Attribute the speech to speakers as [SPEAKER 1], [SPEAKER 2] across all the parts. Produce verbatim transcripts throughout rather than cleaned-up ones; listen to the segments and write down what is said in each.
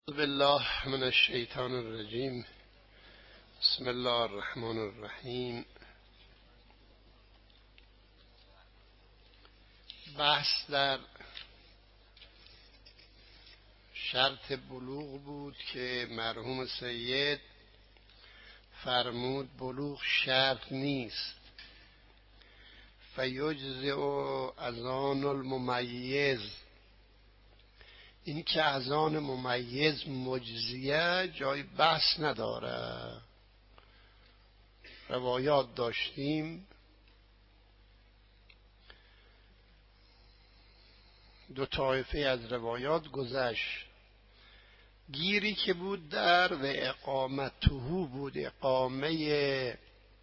[SPEAKER 1] بالله من الشیطان الرجیم. بسم الله الرحمن الرحیم. بحث در شرط بلوغ بود که مرحوم سید فرمود بلوغ شرط نیست. فیجزئ اذان الممیز، این که اذان ممیز مجزیه جای بحث نداره. روایات داشتیم، دو طایفه از روایات گذشت. گیری که بود در و اقامته بود، اقامه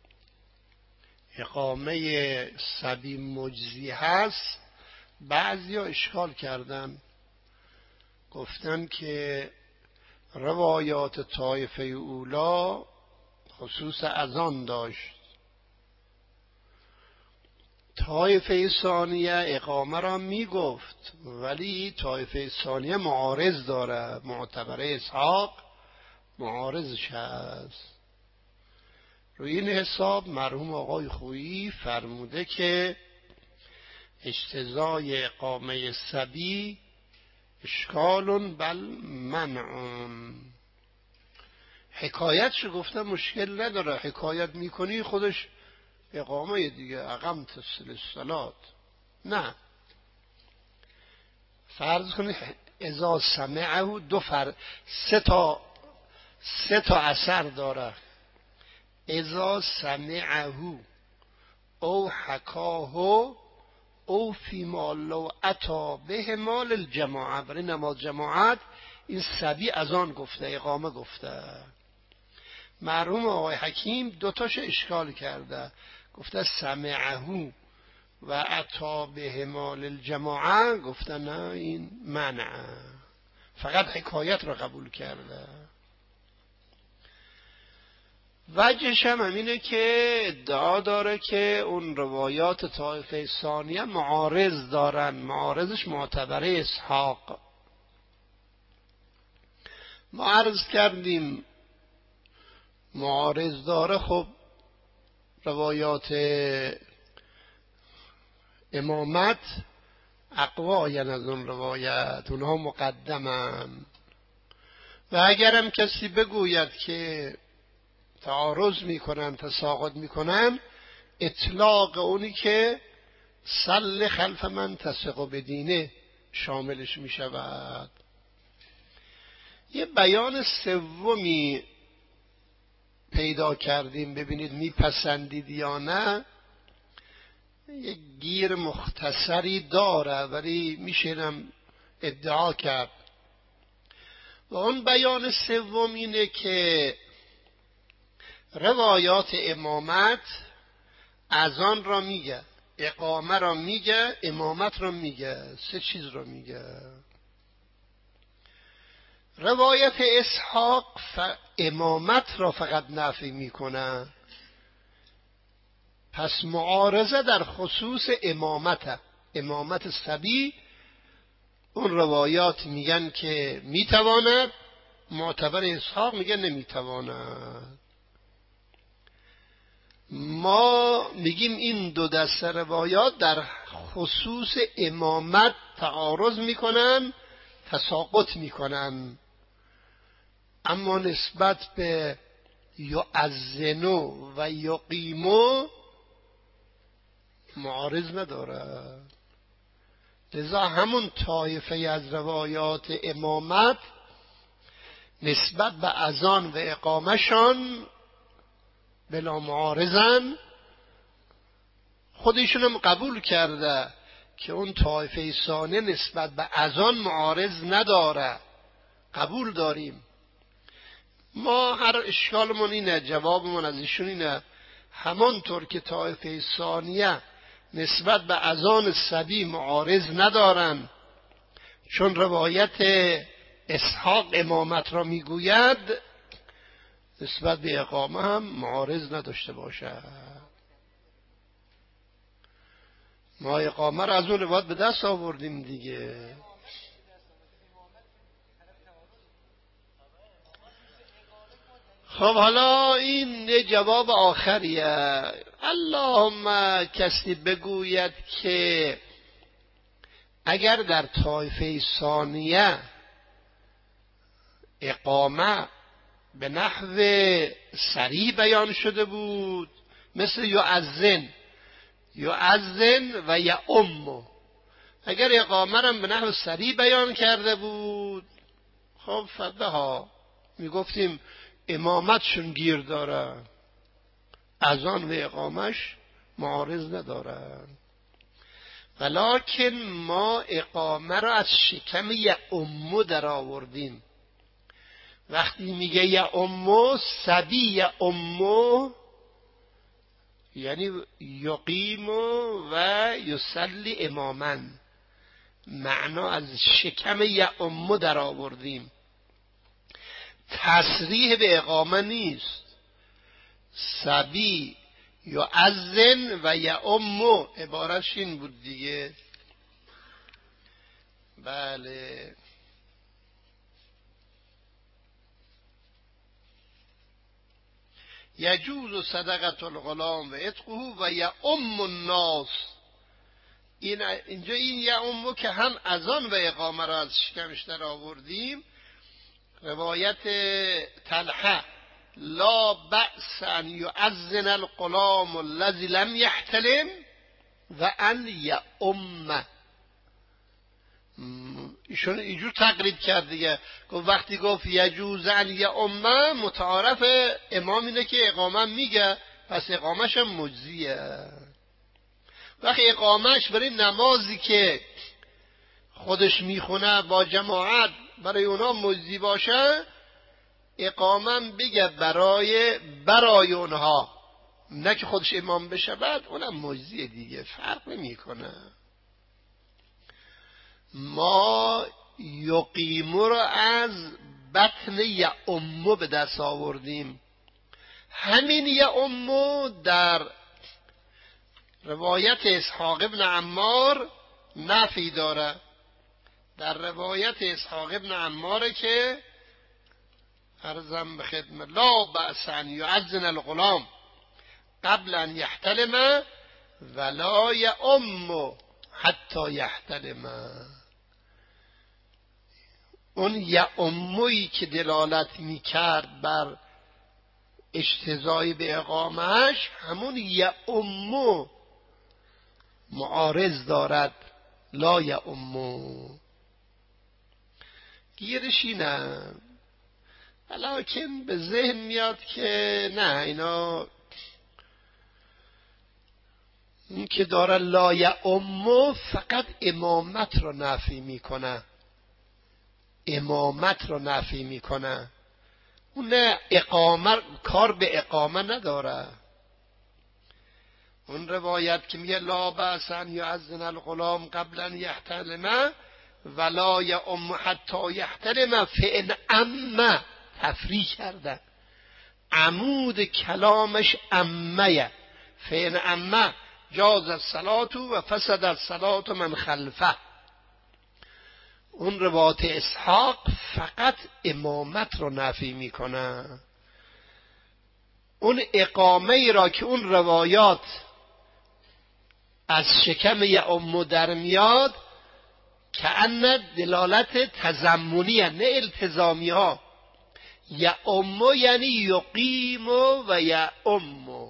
[SPEAKER 1] اقامه صبی مجزی هست. بعضی ها اشکال کردن، گفتن که روایات طایفه اولا خصوص اذان داشت، طایفه ثانیه اقامه را می گفت، ولی طایفه ثانیه معارض داره. معتبره اسحاق معارضش هست. روی این حساب مرحوم آقای خویی فرموده که اجتزای اقامه صبی اشکال بل منع. حکایتش گفتم مشکل نداره، حکایت میکنی خودش اقامه دیگه، اقامت الصلاة. نه، فرض کنی اذا سمعه دو فر سه تا سه تا اثر داره. اذا سمعه او حکاه او فی مال لو اتا به مال الجماعه، برای نماز جماعت این صبی اذان گفته، اقامه گفته. مرحوم آقای حکیم دوتاش اشکال کرده، گفته سمعه و اتا به مال الجماعه، گفته نه این منع، فقط حکایت را قبول کرده. وجهش هم همینه که ادعا داره که اون روایات طایفه ثانیه معارض دارن، معارضش معتبره اسحاق. ما عرض کردیم معارض داره. خب روایات امامت اقواین از اون روایت، اونها مقدمن. و اگرم کسی بگوید که تعارض میکنن، تساقط میکنن، اطلاق اونی که صل خلف من تثق بدینه شاملش میشود. یه بیان سومی پیدا کردیم، ببینید میپسندید یا نه. یه گیر مختصری داره ولی میشنم ادعا کرد. و اون بیان سوم اینه که روایات امامت اذان را میگه، اقامه را میگه، امامت را میگه، سه چیز را میگه. روایت اسحاق ف... امامت را فقط نفی میکنه. پس معارضه در خصوص امامت، امامت صبی. اون روایات میگن که میتواند، معتبر اسحاق میگن نمیتواند. ما میگیم این دو دسته روایات در خصوص امامت تعارض میکنن، تساقط میکنن، اما نسبت به یؤذنو و یقیمو معارض نداره. لذا همون طایفه از روایات امامت نسبت به اذان و اقامهشان بلا معارضن. خودشونم قبول کرده که اون طایفه ثانیه نسبت به اذان معارض نداره، قبول داریم. ما هر اشکالمون اینه، جوابمون از ایشون اینه، همانطور که طایفه ثانیه نسبت به اذان صبی معارض ندارن، چون روایت اسحاق امامت را میگوید، نسبت به اقامه هم معارض نداشته باشه. ما اقامه را از اون روایت به دست آوردیم دیگه. خب حالا این یه جواب آخریه. اللهم کسی بگوید که اگر در طایفه ثانیه اقامه به نحو سریع بیان شده بود، مثل یؤذن یؤذن و یؤم، اگر اقامه را به نحو سریع بیان کرده بود، خب فبه ها میگفتیم امامتشون گیر داره، اذان و اقامش معارض نداره. ولکن ما اقامه را از شکم یؤم در آوردیم. وقتی میگه یؤم، صبی یؤم یعنی یقیم و یصلی اماما، معنا از شکم یؤم در آوردیم، تصریح به اقامه نیست. صبی یؤذن و یؤم عبارتش این بود دیگه. بله. یجوز صدقه الغلام و عتقه و یؤم الناس. این اینجا این یؤم که هم اذان و اقامه را از شکمش در آوردیم. روایت طلحه لا بأس ان یؤذن الغلام الذی لم یحتلم و ان یؤم. ایشون اینجور تقریب کرد دیگه. گفت وقتی گفت یجوز ان یؤم، متعارف امام اینه که اقامه میگه، پس اقامش هم مجزیه. وقتی اقامش برای نمازی که خودش میخونه با جماعت برای اونا مجزی باشه، اقامه بگه برای برای اونها، نه که خودش امام بشه بعد اونم مجزیه دیگه، فرق نمیکنه. ما یقیمو رو از بطن یؤم به دست آوردیم. همین یؤم در روایت اسحاق ابن عمار نفی داره. در روایت اسحاق ابن عماره که عرضم به خدمت لا بأس ان یؤذن الغلام قبل ان یحتلم ولا یؤم حتی یحتلم. اون یؤمی که دلالت میکرد بر اجتزای به اقامهش، همون یؤم معارض دارد، لا یؤم. گیرش اینه. ولیکن به ذهن میاد که نه، اینا این که داره لا یؤم فقط امامت رو نفی میکنه، امامت رو نفی میکنه. اون نه اقامه، کار به اقامه نداره. اون روایت که میگه لا بأس ان یؤذن الغلام قبل ان یحتلم ولا یؤم حتی یحتلم فان عم، تفریق کرده. عمود کلامش عمه، فان عم جاز الصلاة و فسد الصلاة من خلفه. اون روایت اسحاق فقط امامت رو نفی میکنه. اون اقامه ای را که اون روایات از شکم یؤم در میاد که ان دلالت تضمنی، نه التزامی ها. یؤم یعنی یقیم و یؤم،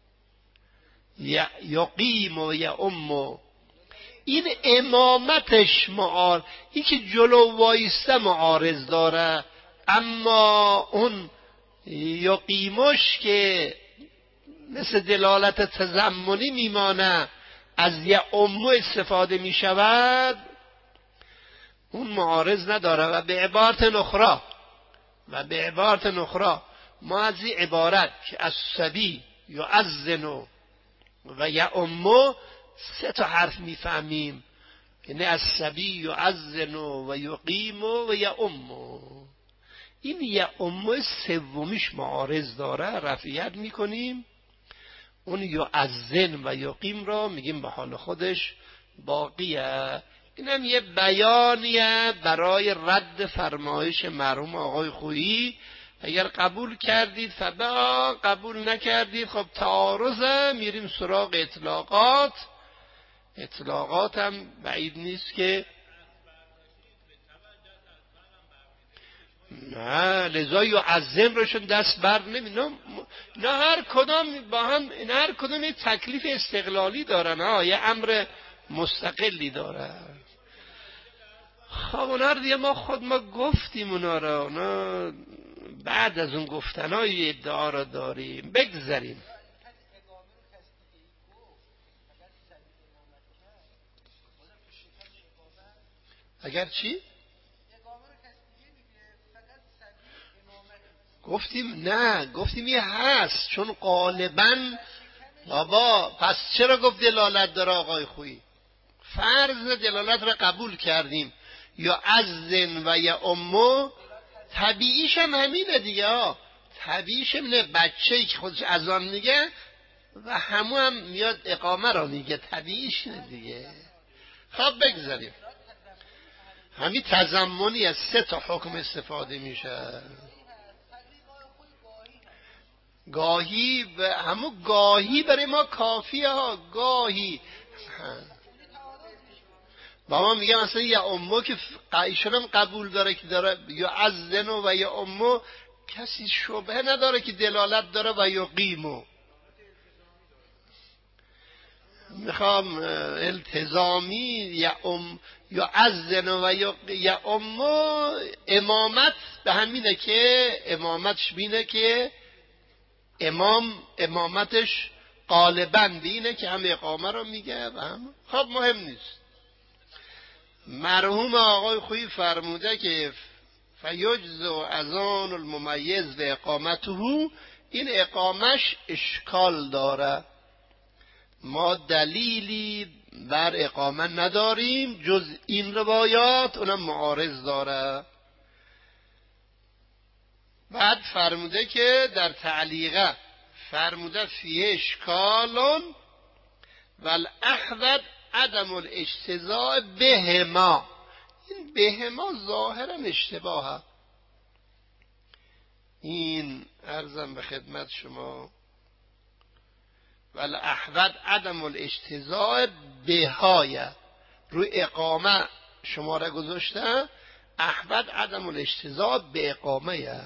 [SPEAKER 1] یقیم و یؤم. این امامتش معارض، این که جلو وایسته معارض داره، اما اون یقیمش که مثل دلالت تضمنی میمانه، از یؤم استفاده میشود، اون معارض نداره. و به عبارت نخرا و به عبارت نخرا ما از این عبارت که از صبی یؤذن و یؤم سه تا حرف میفهمیم، یعنی از صبی یؤذن و یقیم و یؤم. این یؤم سومیش معارض داره، رفعیت میکنیم. اون یؤذن و یقیم را میگیم به حال خودش باقیه. اینم یه بیانیه برای رد فرمایش مرحوم آقای خویی اگر قبول کردید فبا، قبول نکردید خب تعارضه، میریم سراغ اطلاقات. اطلاقات هم بعید نیست که نه، لذا یعظم روشون دست بر نمی نه, نه هر کدام با هم، نه هر کدام یک تکلیف استقلالی دارن، ها یه امر مستقلی دارن. خب اونا رو دیگه ما خود ما گفتیم، اونا رو اونا بعد از اون گفتنهای ادعا رو داریم. بگذاریم. اگر چی؟ گفتیم نه، گفتیم یه هست، چون غالبا بابا پس چرا گفت دلالت داره آقای خویی؟ فرض دلالت را قبول کردیم، یا ازن و یا امو، طبیعیش هم همینه دیگه ها. طبیعیش همینه، بچه‌ای که خودش اذان میگه و همو هم میاد اقامه را میگه، طبیعیش اینه دیگه. خب بگذاریم. همین تضمنی از سه تا حکم استفاده میشه. گاهی و همو گاهی برای ما کافیه ها، گاهی با ما میگم مثلا یا امو که ایشون قبول داره که داره یا ازنو و یا امو، کسی شبهه نداره که دلالت داره و یا قیمو. میخوام التزامی یا ام یا ازنو و یا یا امو، امامت به همینه که امامتش بینه که امام امامتش غالباً بینه که هم اقامه رو میگه و هم. خب مهم نیست. مرحوم آقای خویی فرموده که فیجزء اذان الممیز و اقامته، این اقامش اشکال داره، ما دلیلی بر اقامه نداریم جز این روایات، اونم معارض داره. بعد فرموده که در تعلیقه فرموده فیه اشکالون والاحوط عدم الاجتزاء بهما، این بهما ظاهرا اشتباهه. این عرضم به خدمت شما والاحوط عدم الاجتزاء بهایه، روی اقامه شما را گذاشته، احوط عدم الاجتزاء به اقامه.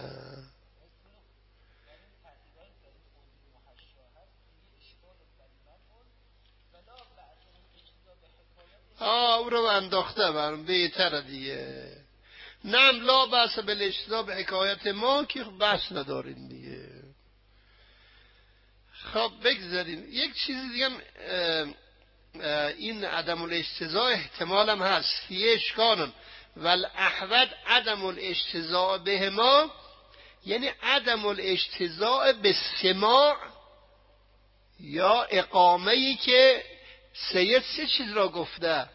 [SPEAKER 1] آه او رو انداخته برم بهتره دیگه. نم لا بحث به الاجتزاء به حکایت ما که بحث نداریم دیگه. خب بگذاریم. یک چیز دیگه این عدم الاجتزاء احتمال هم هست، فیه اشکالن والاحوط عدم الاجتزاء به ما، یعنی عدم الاجتزاء به سماع یا اقامه‌ای که سید سه چیز را گفته.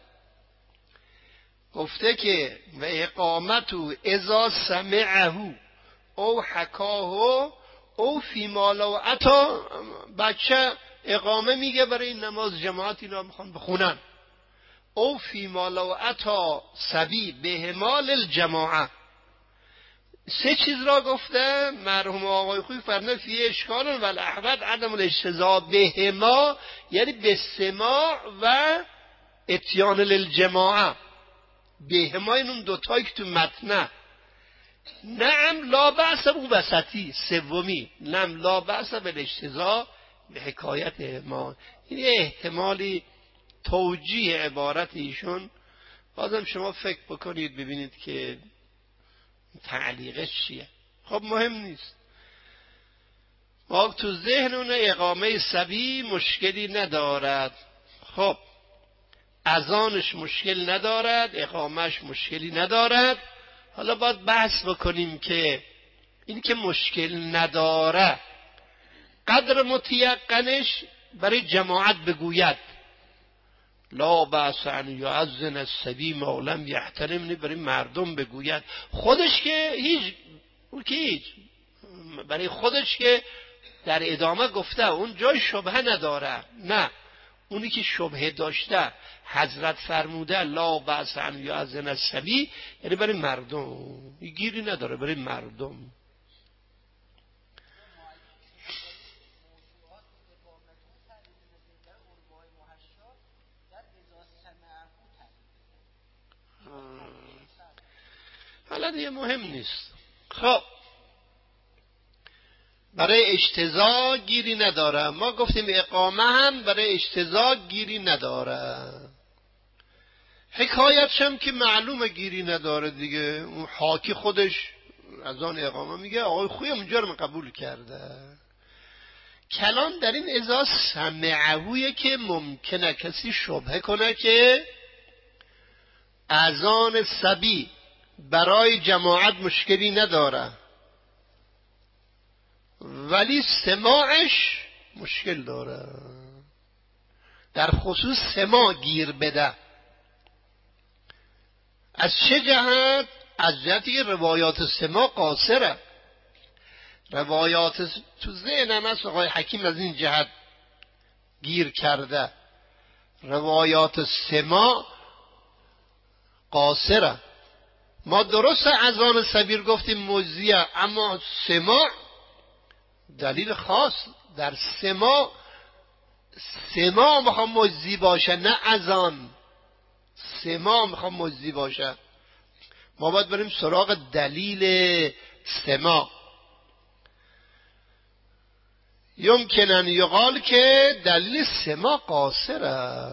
[SPEAKER 1] گفته که و اقامتو اذا سمعه او حکاه او فی مالو عطا، بچه اقامه میگه برای نماز جماعت اینا میخوان بخونن، او فی مالو عطا سبی به مال الجماعه، سه چیز را گفته. مرحوم آقای خویی فرمود فی اشکال والاحوط عدم الاجتزاء بهما، یعنی به سماع و اتیان للجماعه. بهما این اون دوتایی که تو متنه. نعم لا بأس او وسطی سومی، نعم لا بأس بالاجتزاء به حکایت ما. این احتمالی توجیه عبارت ایشون، بازم شما فکر بکنید ببینید که تعلیقش چیه. خب مهم نیست، ما تو ذهنون اقامه سبی مشکلی ندارد. خب اذانش مشکل ندارد، اقامهش مشکلی ندارد. حالا باید بحث بکنیم که این که مشکل نداره قدر متیقنش برای جماعت بگوید لا بأس ان یؤذن الصبی ما لم یحترم، برای مردم بگوید، خودش که هیچ اون که هیچ برای خودش که در ادامه گفته اون جای شبهه نداره. نه، اونی که شبهه داشته حضرت فرموده لا بأس ان یؤذن الصبی، یعنی برای مردم، گیری نداره برای مردم. حالا دیگه مهم نیست. خب برای اجتزا گیری نداره. ما گفتیم اقامه هم برای اجتزا گیری نداره. حکایتش هم که معلومه گیری نداره دیگه. اون حاکی خودش از آن اقامه میگه آقای خوی اونجا رو قبول کرده. کلام در این ازا سمعهویه که ممکنه کسی شبهه کنه که اذان صبی برای جماعت مشکلی نداره ولی سماعش مشکل داره. در خصوص سماع گیر بده. از چه جهت؟ از جهتی روایات سماع قاصره. روایات تو ذهنم هست آقای حکیم از این جهت گیر کرده. روایات سماع قاصره. ما درست اذان صبیر گفتیم مجزیه، اما سماع دلیل خاص در سماع. سماع میخوام مجزی باشه نه اذان. سماع میخوام مجزی باشه. ما باید بریم سراغ دلیل سماع. یمکنن یقال که دلیل سماع قاصره.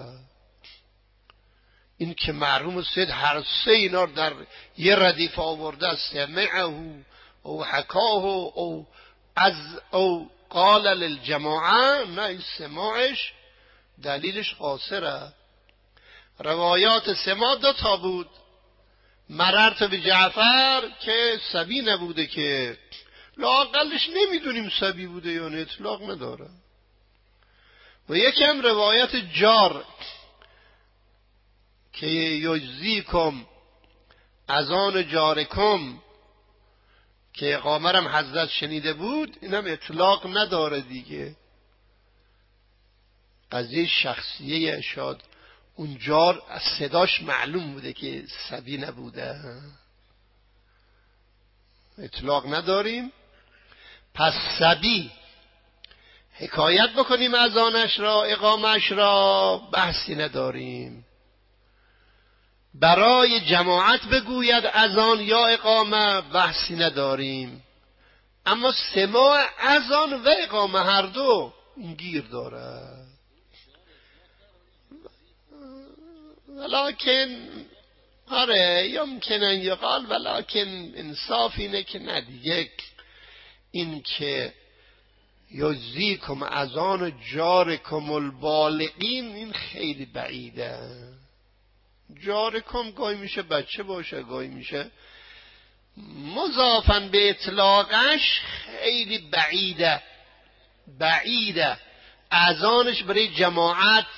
[SPEAKER 1] این که مرحوم سید هر سه اینا در یه ردیف آورده، سمعه او حکاه او از او قال للجماعه، نه این سماعش دلیلش قاصره. روایات سماع دو تا بود. مررت به جعفر که صبی نبوده، که لااقلش نمیدونیم صبی بوده یا نه، اطلاق نداره. و یکم روایت جار که یجزیکم از آن جارکم که اقامه هم حضرت شنیده بود، اینم اطلاق نداره دیگه. قضیه شخصیه شاد اون جار از صداش معلوم بوده که صبی نبوده، اطلاق نداریم. پس صبی حکایت بکنیم از آنش را، اقامش را بحثی نداریم. برای جماعت بگوید اذان یا اقامه بحثی نداریم. اما سماع اذان و اقامه هر دو این گیر داره. ولکن آره یمکنن یقال، ولکن انصاف اینه که نه دیگه. این که یجزیکم اذان جارکم البالغین این خیلی بعیده. جارکم گاهی میشه بچه باشه، گاهی میشه مضافن به اطلاقش، خیلی بعیده بعیده. اذانش برای جماعت،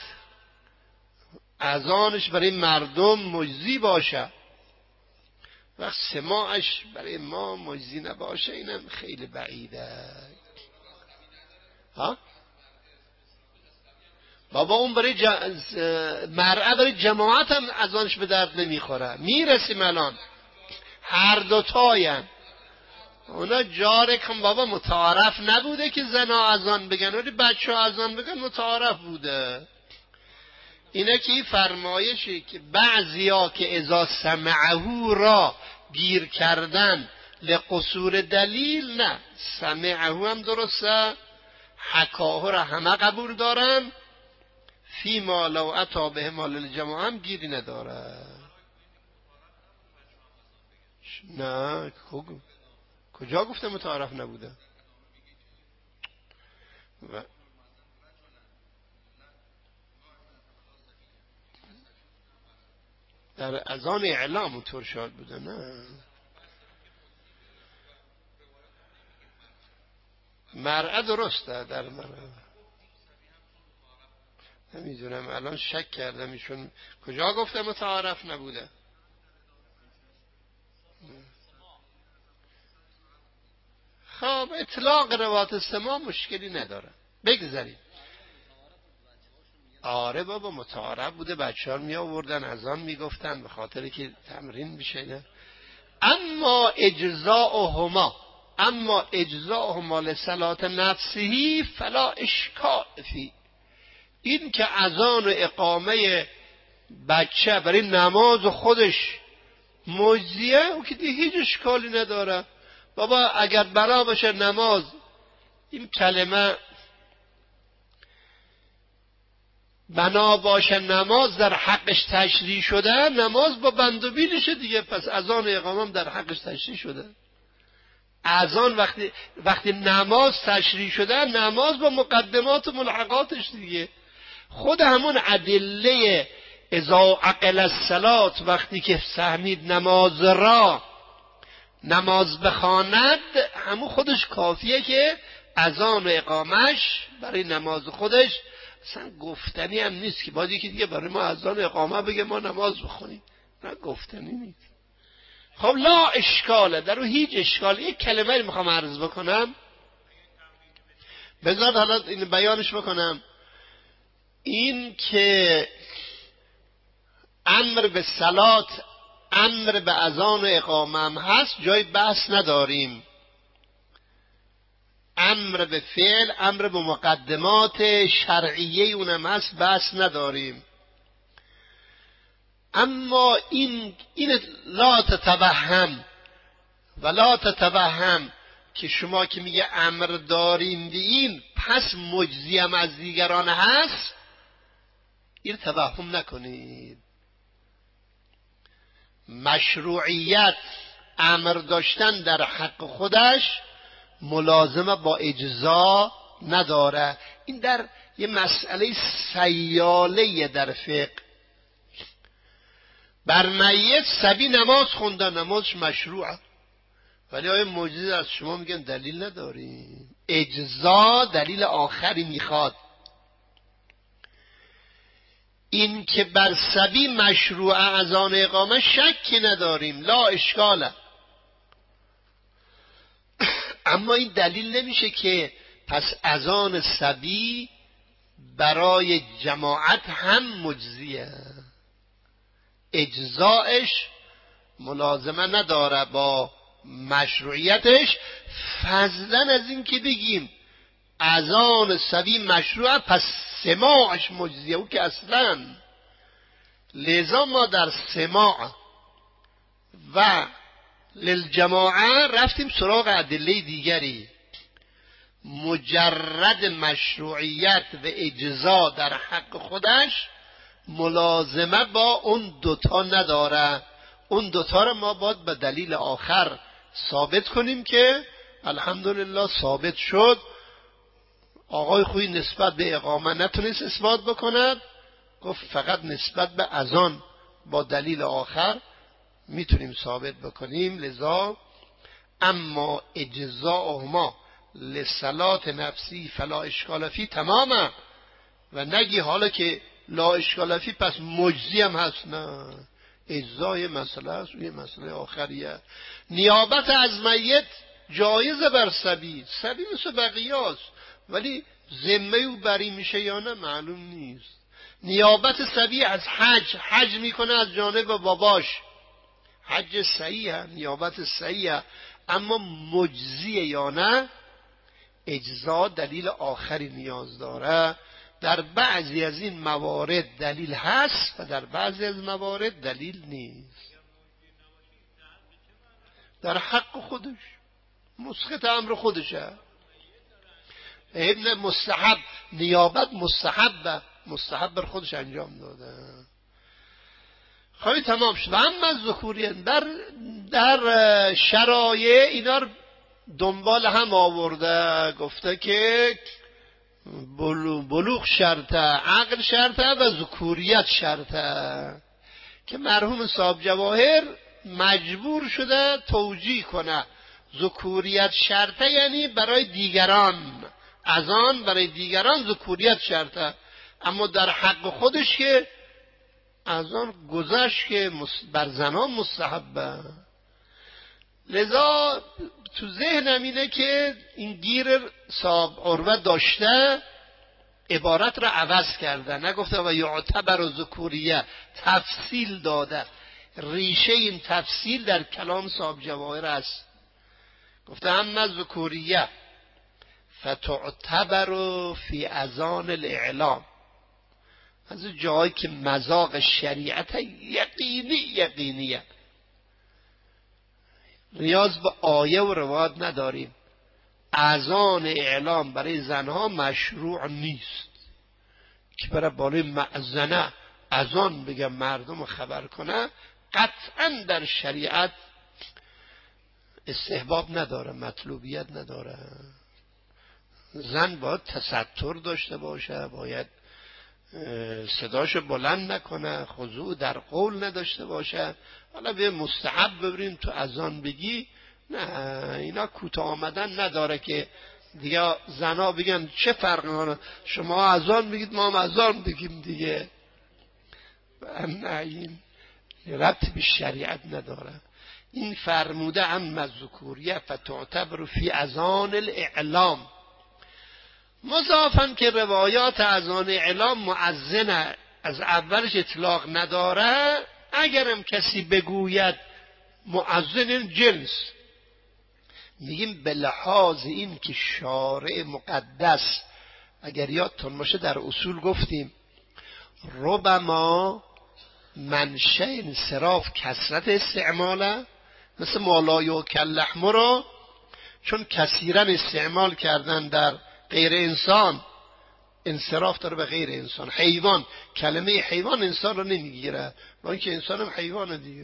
[SPEAKER 1] اذانش برای مردم مجزی باشه، وقت سماعش برای ما مجزی نباشه، اینم خیلی بعیده. ها بابا اون برای ج... مرعه برای جماعت هم اذانش به درد نمیخوره. میرسیم الان هر دوتاین. اونا جارکم بابا متعارف نبوده که زنا اذان بگن، ولی بچه ها اذان بگن متعارف بوده. اینه که این فرمایشی که بعضیا که اذا سمعه را گیر کردن لقصور دلیل، نه سمعه هم درسته، حکاه را همه قبول دارن، فی ما لو اتا به مال الجماعه هم گیری نداره. نه کجا گفته متعارف نبوده؟ و در اذان اعلام اونطور شاد بوده. نه مرعه درسته. در مرعه نمیدونم، الان شک کردم ایشون کجا گفته متعارف نبوده. خب اطلاق روایت سماع مشکلی نداره، بگذاریم. آره بابا متعارف بوده، بچه ها می آوردن اذان می گفتن به خاطر که تمرین بشه. نه اما اجزاءهما اما اجزاءهما لصلات نفسه فلا اشکال فی. این که اذان و اقامه بچه برای نماز خودش مجزیه او که دیگه هیچ اشکالی نداره. بابا اگر بنا باشه نماز، این کلمه بنا باشه نماز در حقش تشریع شده، نماز با بند و بیلشه دیگه، پس اذان و اقامه هم در حقش تشریع شده. اذان وقتی وقتی نماز تشریع شده، نماز با مقدمات و ملحقاتش دیگه. خود همون ادله اذا عقل الصلات، وقتی که فهمید نماز را نماز بخواند، همون خودش کافیه که اذان و اقامش برای نماز خودش اصلا گفتنی هم نیست که باید یکی دیگه برای ما اذان و اقامه بگه ما نماز بخونیم. نه، گفتنی نیست. خب لا اشکاله، در اون هیچ اشکال. یک کلمه میخوام عرض بکنم، بذار حالا این بیانش بکنم. این که امر به صلات، امر به اذان و اقامه هم هست، جای بحث نداریم. امر به فعل، امر به مقدمات شرعیه اونم هست، بحث نداریم. اما این این لا تتوهم و لا تتوهم که شما که میگه امر داریم به این پس مجزی هم از دیگران هست، این توهم نکنید. مشروعیت امر داشتن در حق خودش ملازمه با اجزا نداره. این در یه مسئله سیاله در فقه. بر میت صبی نماز خوندن، نمازش مشروعه، ولی آیا معجزه از شما میگن دلیل نداریم. اجزا دلیل آخری میخواد. این که بر صبی مشروع اذان اقامه شکی نداریم، لا اشکاله. اما این دلیل نمیشه که پس اذان صبی برای جماعت هم مجزیه. اجزایش ملازمه نداره با مشروعیتش، فضلا از این که بگیم اذان صبی مشروعه پس سماعش مجزیه، او که اصلا. لذا ما در سماع و للجماعه رفتیم سراغ ادله دیگری. مجرد مشروعیت و اجزا در حق خودش ملازمه با اون دوتا نداره. اون دوتا رو ما باید به دلیل آخر ثابت کنیم که الحمدلله ثابت شد. آقای خویی نسبت به اقامه نتونست اثبات بکند، گفت فقط نسبت به اذان با دلیل آخر میتونیم ثابت بکنیم. لذا اما اجزاءهما لصلات نفسی فلا اشکال فی تماما، و نگی حالا که لا اشکال فی پس مجزی هم هست. نه، اجزای مسئله است، یه مسئله آخریه. نیابت از میت جایزه بر صبی، صبی مثل بقیه است، ولی ذمه او بری میشه یا نه معلوم نیست. نیابت صبی از حج، حج میکنه از جانب باباش، حج صحیحه، نیابت صحیحه، اما مجزیه یا نه، اجزا دلیل آخری نیاز داره. در بعضی از این موارد دلیل هست و در بعضی از موارد دلیل نیست. در حق خودش مسخط امر خودشه. ابن مستحب، نیابت مستحب مستحب بر خودش انجام داده. خواهی تمام شد. و اما ذکوریان در در شرایع اینا رو دنبال هم آورده، گفته که بلوغ شرطه، عقل شرطه و ذکوریت شرطه، که مرحوم صاحب جواهر مجبور شده توجیه کنه. ذکوریت شرطه یعنی برای دیگران، اذان برای دیگران ذکوریت شرطه، اما در حق خودش که اذان گذشت که بر زنان مستحبه. لذا تو ذهنم اینه که این گیر صاحب عروه داشته، عبارت را عوض کرده، نگفته و یعتبر و ذکوریه، تفصیل داده. ریشه این تفصیل در کلام صاحب جواهر است. گفته اما ذکوریه فتعتبر فی اذان الاعلام، از جایی که مذاق شریعت یقینی یقینیه، نیاز به آیه و روایت نداریم. اذان اعلام برای زنها مشروع نیست که برای بالای مأذنه اذان بگم مردم خبر کنه، قطعا در شریعت استحباب نداره، مطلوبیت نداره. زن باید تستر داشته باشه، باید صداشو بلند نکنه، خضوع در قول نداشته باشه. حالا به مستحب ببریم تو اذان بگی، نه، اینا کوتاه آمدن نداره که دیگه زنا بگن چه فرق کنه، شما اذان بگید ما هم اذان بگیم دیگه. نه، این ربط به شریعت نداره. این فرموده اما الذکوریه فتعتبر فی اذان الاعلام، مضافن که روایات اذان اعلام مؤذن از اولش اطلاق نداره. اگرم کسی بگوید مؤذن جنس، میگیم به لحاظ این که شارع مقدس، اگر یادتون باشه در اصول گفتیم ربما منشأ انصراف کثرت استعماله، مثل مالای و کلحم رو چون کثیرا استعمال کردن در غیر انسان، انصراف داره به غیر انسان. حیوان، کلمه حیوان انسان رو نمیگیره، با اینکه انسان هم حیوانه دیگه.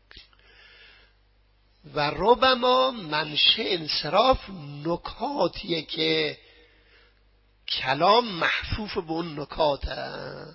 [SPEAKER 1] و ربما منشأ انصراف نکاتیه که کلام محفوف به اون نکاته.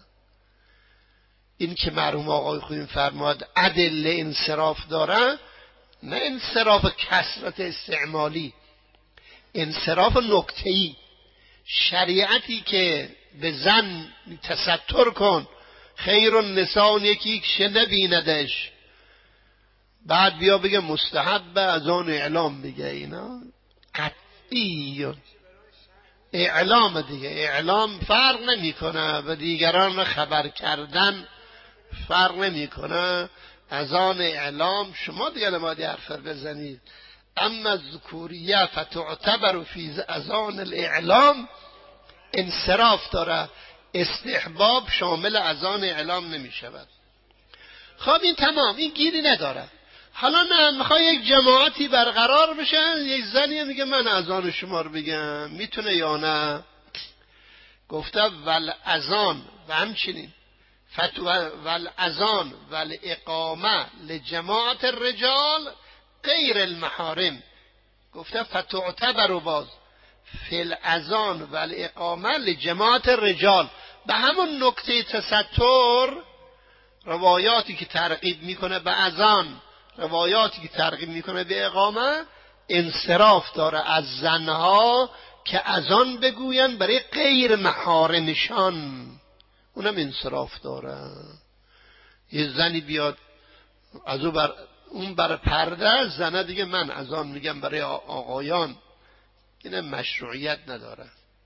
[SPEAKER 1] این که مرحوم آقای خودین فرماد ادله انصراف داره، نه انصراف کثرت استعمالی، انصراف نکته‌ای. شریعتی که به زن تستر کن، خیر النساء یکی که نبیندش، بعد بیا بگه مستحب از آن اعلام بگه، اینا قطعی اعلام دیگه. اعلام فرق نمیکنه، به دیگران خبر کردن فرق نمیکنه. از آن اعلام شما دیگه نمادی حرف بزنید. اما ذکوریه فتعتبر فی اذان الاعلام انصراف داره، استحباب شامل اذان اعلام نمی شود. خب این تمام، این گیری نداره. حالا نه میخوای یک جماعتی برقرار بشن، یک زنی میگه من اذان شما رو بگم، میتونه یا نه؟ گفته ول اذان و همچنین فتو ول اذان ول اقامه لجماعت الرجال غیر المحارم. گفته فتعتبر باز فی الاذان و الاقامه لجماعت الرجال. به همون نکته تستر، روایاتی که ترغیب میکنه به اذان، روایاتی که ترغیب میکنه به اقامه، انصراف داره از زنها که اذان بگوین برای غیر محارمشان، اونم انصراف داره. یه زنی بیاد از اون بر اون بر پرده، زنه دیگه من اذان میگم برای آقایان، این مشروعیت نداره.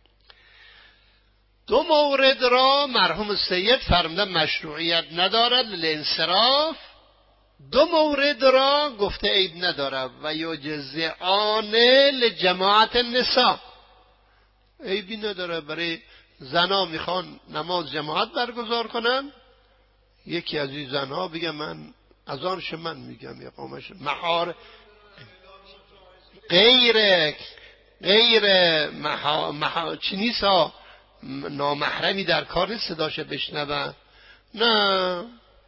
[SPEAKER 1] دو مورد را مرحوم سید فرموده مشروعیت ندارد للانصراف، دو مورد را گفته عیب نداره و یجزئان لجماعت النساء، عیبی نداره. برای زنا میخوان نماز جماعت برگزار کنن، یکی از این زنها بگه من اذانش من میگم یا قامش محار غیر غیر محا محا چی نیسا نامحرمی در کار نیست صداش بشنون. نه،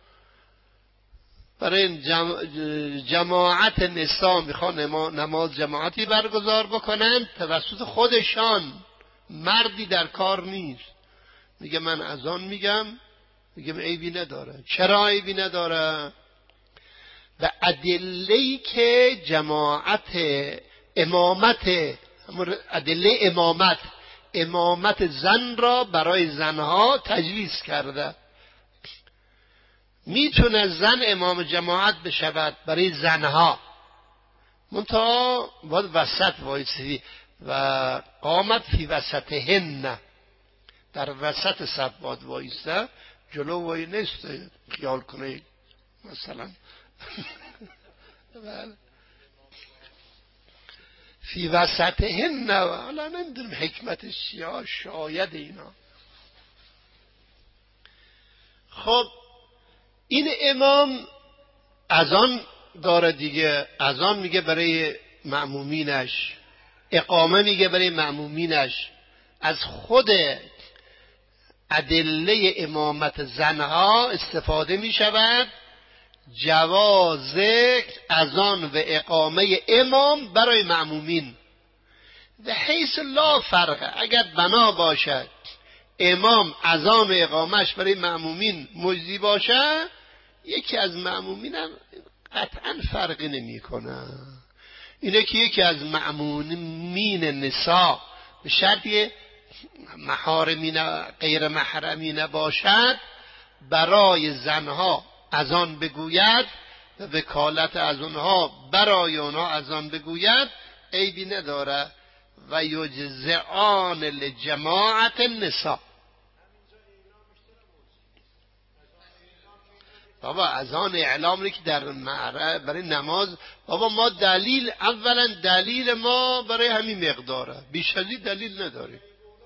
[SPEAKER 1] برای جم... جماعت نساء میخوان نماز جماعتی برگزار بکنن توسط خودشان، مردی در کار نیست. میگه من اذان میگم، میگم عیبی نداره. چرا عیبی نداره؟ و ادله‌ای که جماعت امامت، ادله امامت امامت زن را برای زنها تجویز کرده. میتونه زن امام جماعت بشود برای زنها، منتها باید وسط وایسی و قامت فی وسطهن، در وسط صف باید وایسته، جلو وای نیست. خیال کنید مثلا فی وسطهن، حالا نمیدونم حکمتش یا شاید اینا. خب این امام از آن داره دیگه، اذان میگه برای مأمومینش، اقامه میگه برای مأمومینش. از خود ادله امامت زنها استفاده میشود جواز اذان و اقامه امام برای مأمومین. و حیث لا فرق، اگر بنا باشد امام اذان و اقامش برای مأمومین مجزی باشه، یکی از مأمومین هم قطعا فرقی نمی کنه. اینه که یکی از مأمومین نساء به شرطی محارمین غیر محرمین باشد برای زنها اذان بگوید و وکالت از اونها برای اونها اذان بگوید عیبی نداره. و یجزعان لجماعت النساء. بابا اذان اعلام که در معرض برای نماز، بابا ما دلیل، اولا دلیل ما برای همین مقداره، بیش از این دلیل نداریم.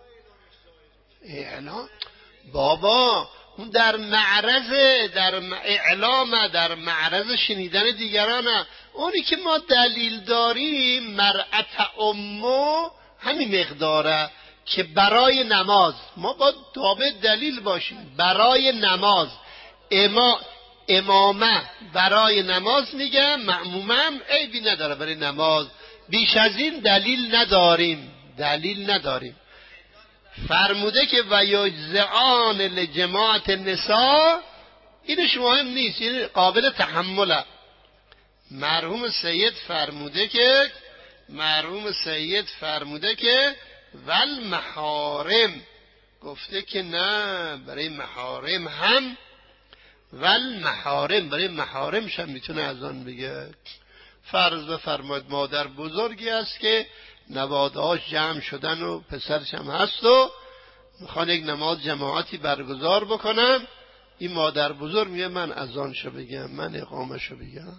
[SPEAKER 1] اعلام بابا اون در معرض، در اعلام، در معرض شنیدن دیگرانه. اونی که ما دلیل داریم مرأت امو همین مقداره که برای نماز ما با تابع دلیل باشیم. برای نماز اما امامه برای نماز میگه، مأمومه هم عیبی نداره برای نماز. بیش از این دلیل نداریم، دلیل نداریم. فرموده که و یجزعان لجماعت النساء، اینش مهم نیست، این قابل تحمله. مرحوم سید فرموده که مرحوم سید فرموده که ول محارم، گفته که نه برای محارم هم، ول محارم برای محارمش هم میتونه اذان بگه. فرض بفرمایید مادر بزرگی است که نوادهاش جمع شدن و پسرش هم هست و میخوان یک نماز جماعتی برگزار بکنم، این مادر بزرگ میگه من اذانشو بگم، من اقامشو بگم.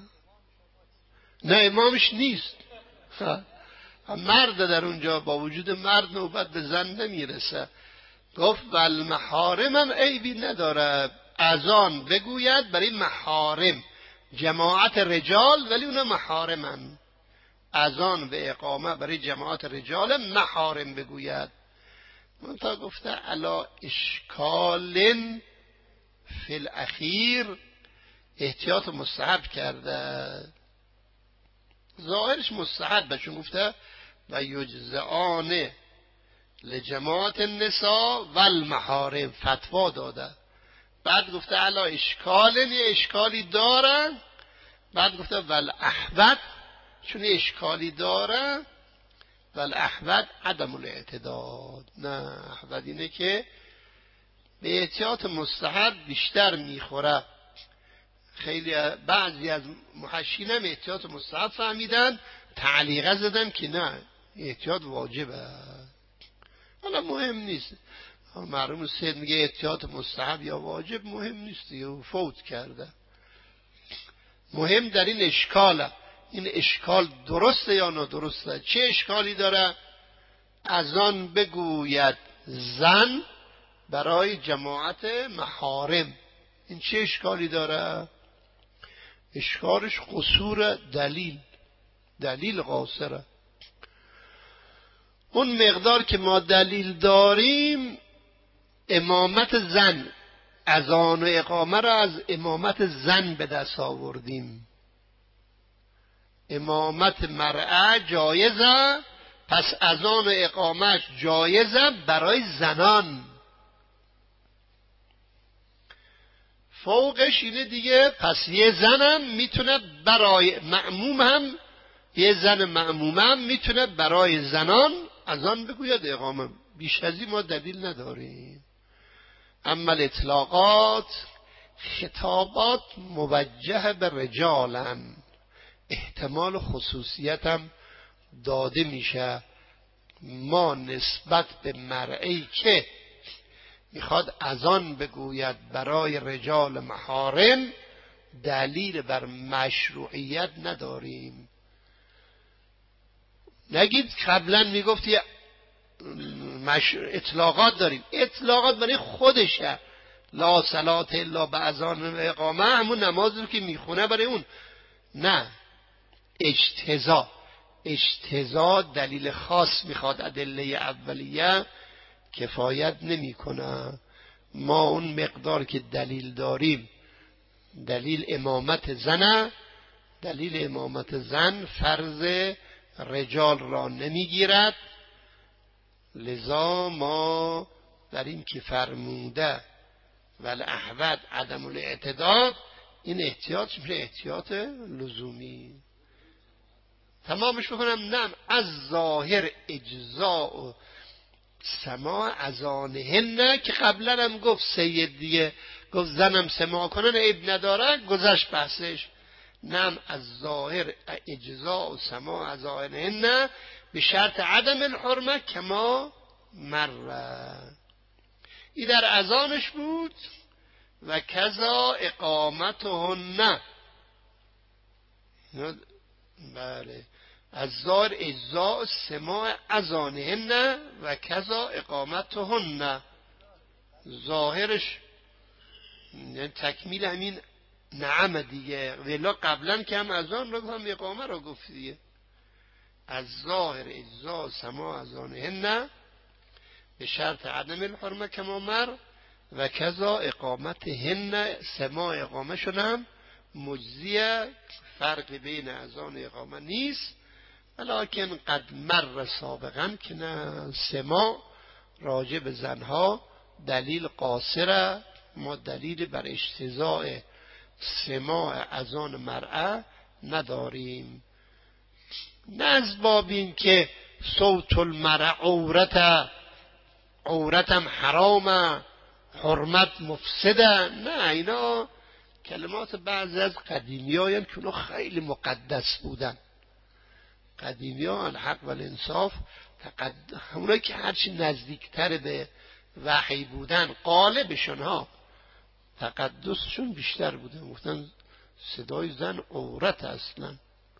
[SPEAKER 1] نه امامش نیست، مرد در اونجا، با وجود مرد نوبت به زن نمیرسه. گفت ول محارم هم عیبی نداره اذان بگوید برای محارم، جماعت رجال ولی اونا محارمن. اذان و اقامه برای جماعت رجال محارم بگوید. من تا گفته علا اشکال فی الاخیر، احتیاط مستحب کرده، ظاهرش مستحب، چون گفته و یجزعان لجماعت النساء والمحارم، فتوا داده. بعد گفته علا اشکال، یه اشکالی دارن. بعد گفته والاحوط، چون اشکالی داره، والاحوط عدم الاعتداد. نه، احوط اینه که به احتیاط مستحب بیشتر میخوره. خیلی بعضی از محشین هم احتیاط مستحب فهمیدن، تعلیقه زدن که نه احتیاط واجبه. حالا مهم نیست، مرحوم سید میگه احتیاط مستحب یا واجب مهم نیست دیگه، فوت کرده. مهم در این اشکاله، این اشکال درسته یا نادرسته. چه اشکالی داره؟ اذان بگوید زن برای جماعت محارم، این چه اشکالی داره؟ اشکالش قصور دلیل، دلیل قاصره. اون مقدار که ما دلیل داریم، امامت زن، اذان و اقامه را از امامت زن به دست آوردیم. امامت مرأة جایزه، پس اذان و اقامش جایزه برای زنان. فوقش اینه دیگه، پس یه زنم میتونه برای مأموم هم، یه زن مأموم هم میتونه برای زنان اذان بگوید اقامه. بیش از این ما دلیل نداریم. اما اطلاقات، خطابات موجه به رجالن، احتمال خصوصیت هم داده میشه. ما نسبت به مرئی که میخواد اذان بگوید برای رجال محارم دلیل بر مشروعیت نداریم. نگید قبلا میگفتی مش... اطلاقات داریم، اطلاقات برای خودشه. لا صلات الا باذان و اقامه، همون نمازی رو که میخونه برای اون. نه، اجتزا. اجتزا دلیل خاص میخواد، ادله اولیه کفایت نمیکنه. ما اون مقدار که دلیل داریم، دلیل امامت زنه، دلیل امامت زن فرض رجال را نمیگیرد، لذا ما در این که فرموده والاحوط عدم الاعتداد، این احتیاط میشه احتیاط لزومی. تمامش بکنم. نم از ظاهر اجزاء و سماع اذانهن، که قبلا هم گفت سید دیگه گفت زنم سماع کنن عیب نداره، گذشت بحثش. نم از ظاهر اجزاء و سماع اذانهن به شرط عدم الحرمه کما مره. این در اذانش بود. و کذا اقامتهن، بله، از ظاهر اجزاء سماع اذانهن و کذا اقامتهن، ظاهرش یعنی تکمیل همین نعم دیگه، ولی قبلا که هم اذان رو هم اقامه رو گفت دیگه. از ظاهر اجزاء سماع اذانهن به شرط عدم الحرمه کما مر و کذا اقامتهن، سماع اقامه شدم مجزیه، فرق بین اذان و اقامه نیست، ولیکن قد مر سابقا که نه، سماع راجع به زنها دلیل قاصره، ما دلیل بر اجتزاء سماع اذان مرأه نداریم. نه از باب این که صوت المرأه عورت، عورتم حرامه، حرمت مفسده، نه، اینا کلمات بعضی از قدیمی ها یعنی که اونا خیلی مقدس بودن. قدیمی ها الحق و الانصاف تقد... همونایی که هرچی نزدیکتر به وحی بودن قالبشون ها تقدسشون بیشتر بودن. گفتن صدای زن عورت اصلا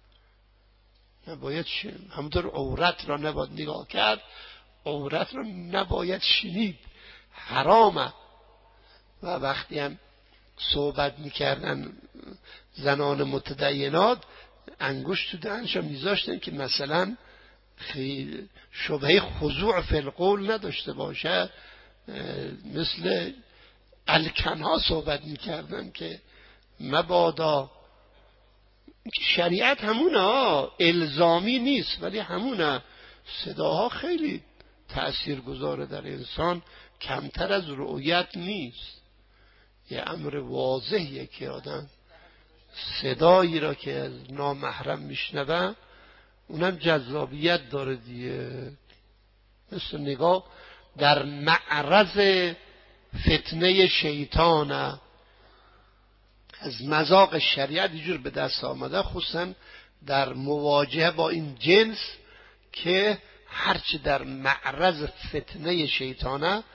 [SPEAKER 1] نباید شنید، همونطور عورت را نباید نگاه کرد، عورت را نباید شنید، حرامه. و وقتی هم صحبت میکردن زنان متدینات انگشت تو دهنشون میذاشتن که مثلا شبهه خضوع فی القول نداشته باشه، مثل الکنها صحبت میکردن که مبادا. شریعت همونه ها، الزامی نیست ولی همونه. صداها خیلی تأثیر گذاره در انسان، کمتر از رؤیت نیست. یه امر واضحیه که آدم صدایی را که از نامحرم میشنوه اونم جذابیت داره دیگه. مثل نگاه در معرض فتنه شیطانه. از مذاق شریعت اینجور به دست آمده، خصوصا در مواجهه با این جنس که هرچی در معرض فتنه شیطانه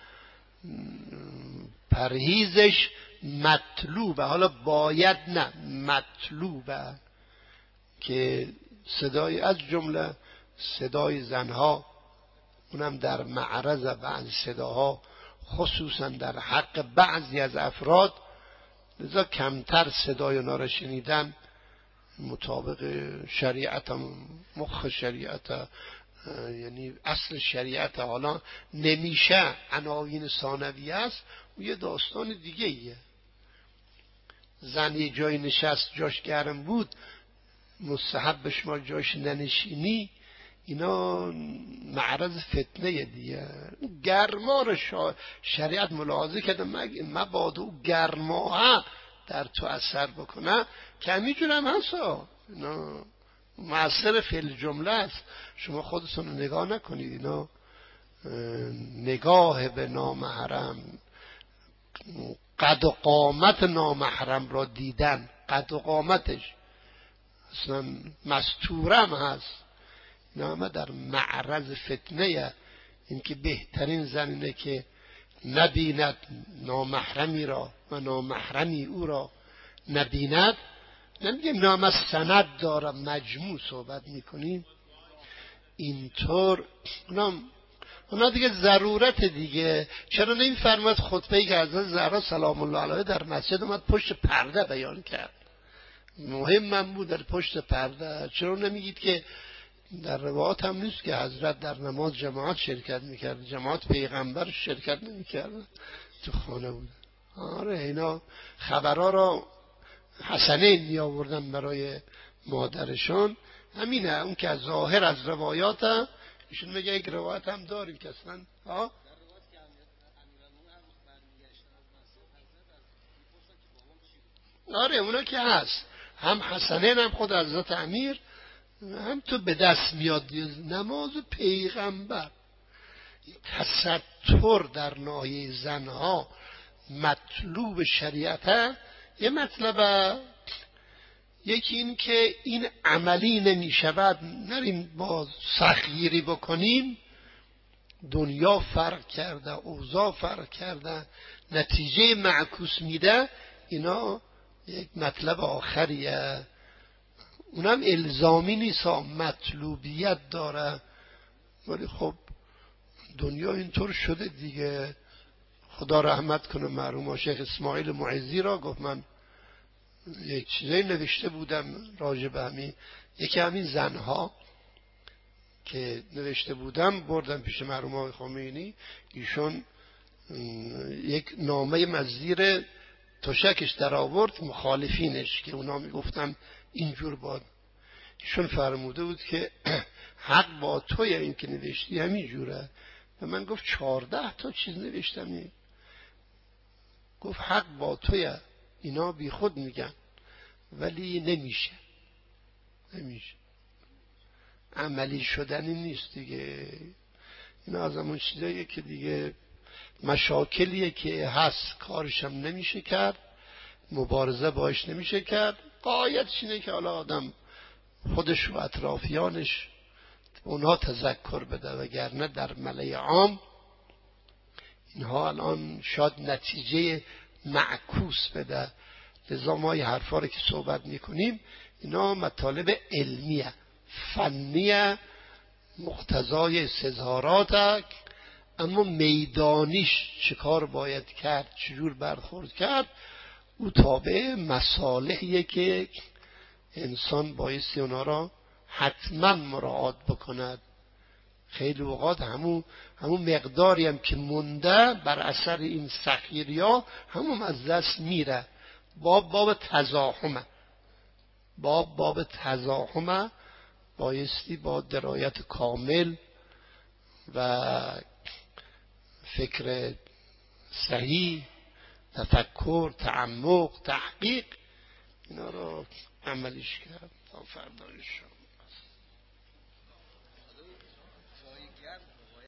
[SPEAKER 1] پرهیزش مطلوبه. حالا باید نه، مطلوبه که صدای از جمله صدای زنها، اونم در معرض بعض صداها، خصوصا در حق بعضی از افراد، لذا کمتر صدای اونا را شنیدن مطابق شریعت، مخ شریعت، یعنی اصل شریعت. حالا نمیشه عناوین ثانویه است و یه داستان دیگه ایه. زن یه جای نشست جاش گرم بود، مستحب شما جاش ننشینی، اینا معرض فتنه دیگه. گرما رو شریعت ملاحظه کرده، مبادا او گرما در تو اثر بکنه که همینجور هم هست، اینا مؤثر فی الجمله است. شما خودتون رو نگاه نکنید، اینا نگاه به نامحرم، قد و قامت نامحرم را دیدن، قد و قامتش اصلا مستورم هست، اینا در معرض فتنه. این که بهترین زن اینه که نبیند نامحرمی را و نامحرمی او را نبیند. نمیگیم نام سند دارم، مجموع صحبت میکنیم اینطور. اونم اونا دیگه ضرورت دیگه. چرا نمیفرماد خطبه‌ای که حضرت زهرا سلام الله علیها در مسجد اومد پشت پرده بیان کرد؟ مهمم بود در پشت پرده. چرا نمیگید که در روایات هم نیست که حضرت در نماز جماعت شرکت میکرد؟ جماعت پیغمبر شرکت نمیکرد، تو خانه بود. آره اینا خبرها را حسنین می آوردن برای مادرشان. همینه، اون که از ظاهر از روایات هم ایشون میگه یک روایت هم داریم که اصلا ها آره اونا که هست، هم حسنین هم خود حضرت امیر، هم تو به دست میاد نماز پیغمبر. تستر در ناحیه زنها مطلوب شریعت یه مطلبه. یکی این که این عملی نمی شود، نریم با سختگیری بکنیم. دنیا فرق کرده، اوضاع فرق کرده، نتیجه معکوس میده. اینا یک مطلب آخریه، اونم الزامی نیست، مطلوبیت داره. ولی خب دنیا اینطور شده دیگه. خدا رحمت کنه مرحوم شیخ اسماعیل معزی را، گفت من یک چیزی نوشته بودم راجع به همین، یکی همین زنها که نوشته بودم بردم پیش مرحوم آقای خمینی، ایشون یک نامه مزدیر تشکش در آورد مخالفینش که اونا میگفتن اینجور باد. ایشون فرموده بود که حق با توی این که نوشتی همین جوره. و من گفت چهارده تا چیز نوشتم. گفت حق با توی، اینا بی خود میگن ولی نمیشه، نمیشه عملی شدنی نیست دیگه. اینا از همون چیزاییه که دیگه مشاکلیه که هست، کارشم نمیشه کرد، مبارزه باش نمیشه کرد. قایتش اینه که حالا آدم خودش و اطرافیانش اونها تذکر بده، وگرنه در ملأ عام اینها الان شاید نتیجه معکوس بده. لذا ما این حرفا رو که صحبت میکنیم اینا مطالب علمیه، فنیه، مقتضای استظهارات، اما میدانیش چه کار باید کرد، چجور برخورد کرد، او تابع مصالحیه که انسان بایستی اونا را حتما مراعات بکند. خیلی اوقات همون همون مقداری هم که مونده بر اثر این سخیریا همون از دست میره. باب باب تزاحمه، باب باب تزاحمه، بایستی با درایت کامل و فکر صحیح، تفکر، تعمق، تحقیق اینا رو عملیش کرد تا فردا انشاءالله.